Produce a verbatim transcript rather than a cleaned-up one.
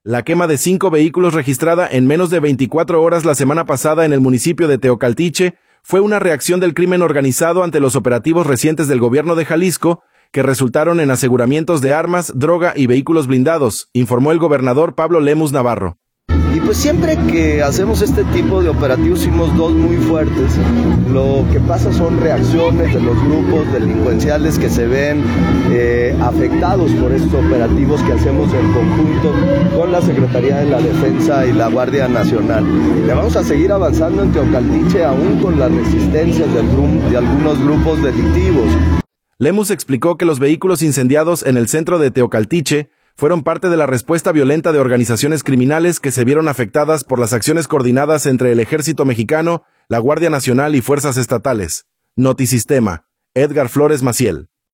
La quema de cinco vehículos registrada en menos de veinticuatro horas la semana pasada en el municipio de Teocaltiche fue una reacción del crimen organizado ante los operativos recientes del gobierno de Jalisco, que resultaron en aseguramientos de armas, droga y vehículos blindados, informó el gobernador Pablo Lemus Navarro. Y pues siempre que hacemos este tipo de operativos, hicimos dos muy fuertes, lo que pasa son reacciones de los grupos delincuenciales que se ven eh, afectados por estos operativos que hacemos en conjunto con la Secretaría de la Defensa y la Guardia Nacional. Le vamos a seguir avanzando en Teocaltiche aún con las resistencias de, de algunos grupos delictivos. Lemus explicó que los vehículos incendiados en el centro de Teocaltiche fueron parte de la respuesta violenta de organizaciones criminales que se vieron afectadas por las acciones coordinadas entre el Ejército Mexicano, la Guardia Nacional y fuerzas estatales. Notisistema. Edgar Flores Maciel.